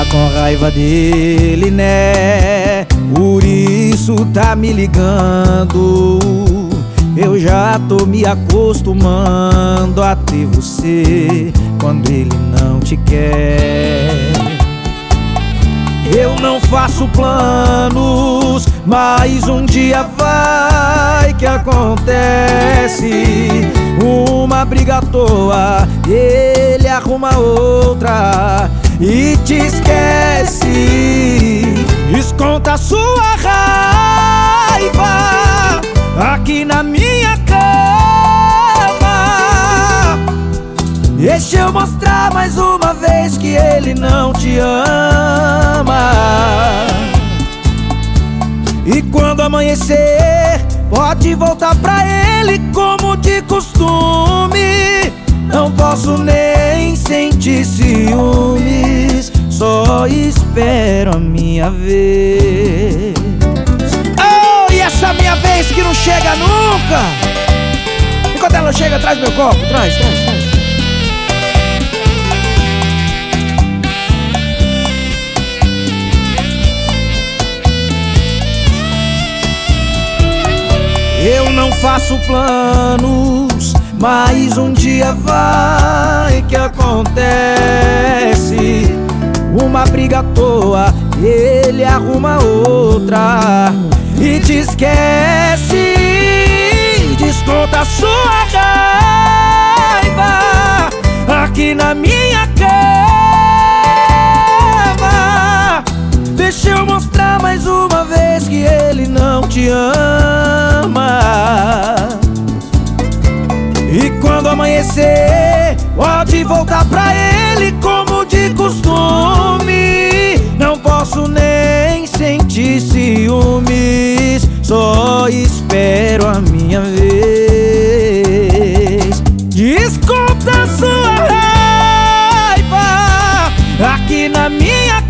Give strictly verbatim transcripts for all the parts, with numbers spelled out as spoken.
com raiva dele, né? Por isso tá me ligando. Eu já tô me acostumando a ter você quando ele não te quer. Eu não faço planos, mas um dia vai que acontece. Uma briga à toa, ele arruma outra e te esquece. Desconta sua raiva aqui na minha cama. Deixa eu mostrar mais uma vez que ele não te ama. E quando amanhecer, pode voltar pra ele como de costume. Não posso nem sentir ciúmes, só espero a minha vez. Oh, e essa minha vez que não chega nunca. Enquanto ela chega, traz meu copo. Traz, traz, traz. Eu não faço planos, mas um dia vai que acontece. Uma briga à toa, ele arruma outra e te esquece. Desconta sua raiva aqui na minha cama. Deixa eu mostrar mais uma vez que ele não te ama. E quando amanhecer, pode voltar pra ele como de costume. Não posso nem sentir ciúmes, só espero a minha vez. Desconta sua raiva aqui na minha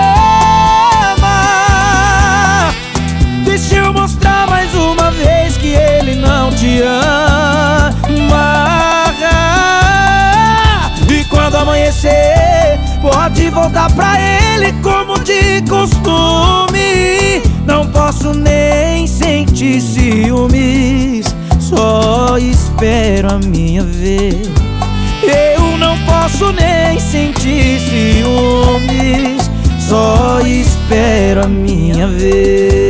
cama. Deixa eu mostrar mais uma vez que ele não te ama. E quando amanhecer, pode voltar pra ele como de costume. Não posso nem sentir ciúmes, só espero a minha vez. Eu não posso nem sentir ciúmes, só espero a minha vez.